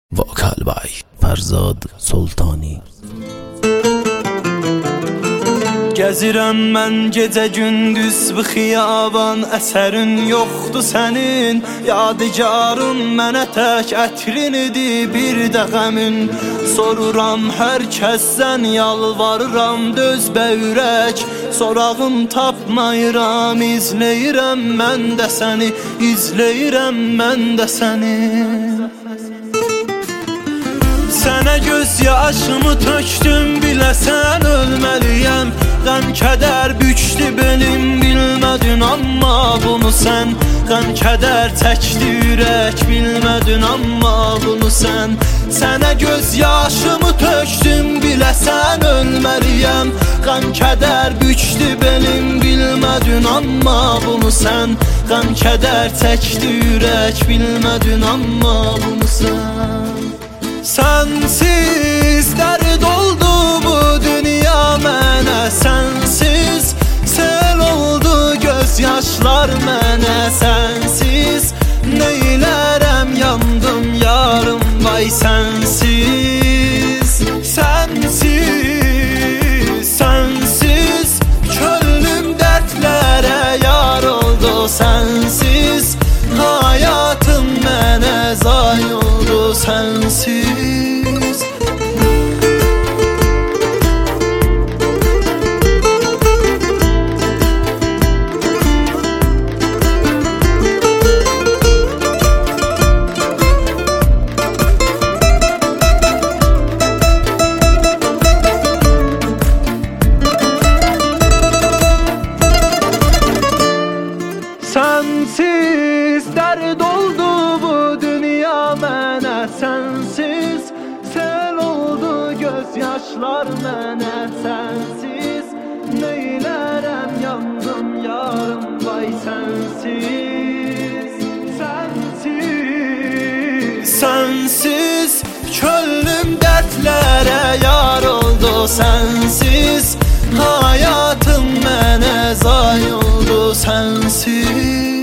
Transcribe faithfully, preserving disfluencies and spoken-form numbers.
Vokal by Farzad Sultani. Gəzirəm mən gecə gündüz bu xiyaban, əsərin yoxdur sənin, yadigarın mənə tək ətrinidi bir də qəmin. Soruram hər kəsdən, yalvarıram döz bəyrək, sorağım tapmayıram, izləyirəm mən də səni, izləyirəm mən də səni. Sənə göz yaşımı tökdüm, biləsən ölməliyəm. Qəm kədər bükdü belim, bilmədin amma bunu sən. Qəm kədər çəkdi ürək, bilmədin amma bunu sən. Sənə göz yaşımı tökdüm, biləsən ölməliyəm. Qəm kədər bükdü belim, bilmədin amma bunu sən. Qəm kədər çəkdi ürək, bilmədin amma bunu sən. Sensiz dert oldu bu dünya mənə, sensiz sel oldu gözyaşlar mənə, sensiz neylərəm, yandım yarım, vay sensiz. Sensiz, sensiz könlüm dertlere yar oldu, sensiz hayatım mənə zay oldu, sensiz. Sensiz dert oldu bu dünya mənə, sensiz sel oldu gözyaşlar mənə, sensiz neylərəm, yandım yarım, vay sensiz. Sensiz, sensiz könlüm dertlere yar oldu, sensiz hayatım mənə zay oldu, sensiz.